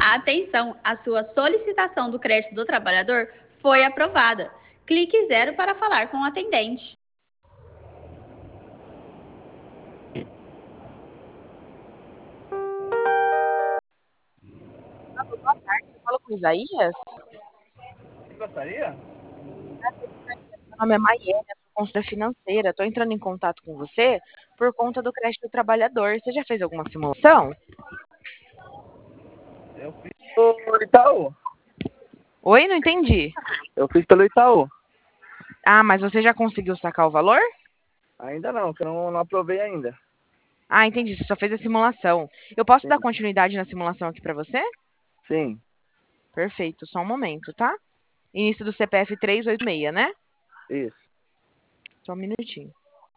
Atenção, a sua solicitação do crédito do trabalhador foi aprovada. Clique 0 para falar com o atendente. Boa tarde, eu falo com o Isaías. Você gostaria? Meu nome é Maiane, eu sou consultora financeira. Estou entrando em contato com você por conta do crédito do trabalhador. Você já fez alguma simulação? Eu fiz pelo Itaú. Oi, não entendi. Eu fiz pelo Itaú. Ah, mas você já conseguiu sacar o valor? Ainda não, que eu não aprovei ainda. Ah, entendi, você só fez a simulação. Eu posso Sim. dar continuidade na simulação aqui para você? Sim, Perfeito, só um momento, tá? Início do CPF 386, né? isso. Só um minutinho.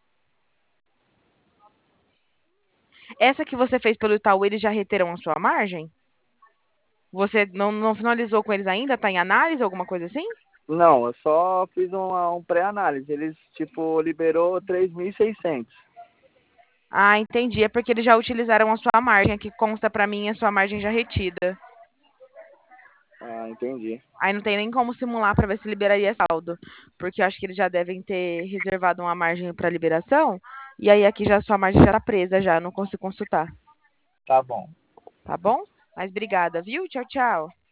Essa que você fez pelo Itaú, eles já reteram a sua margem? Você não finalizou com eles ainda? Tá em análise, alguma coisa assim? Não, eu só fiz um pré-análise. Eles, liberou 3.600. Ah, entendi. É porque eles já utilizaram a sua margem. Aqui consta pra mim a sua margem já retida. Ah, entendi. Aí não tem nem como simular pra ver se liberaria saldo. Porque eu acho que eles já devem ter reservado uma margem pra liberação. E aí aqui já a sua margem já tá presa já, eu não consigo consultar. Tá bom. Tá bom? Mas obrigada, viu? Tchau, tchau.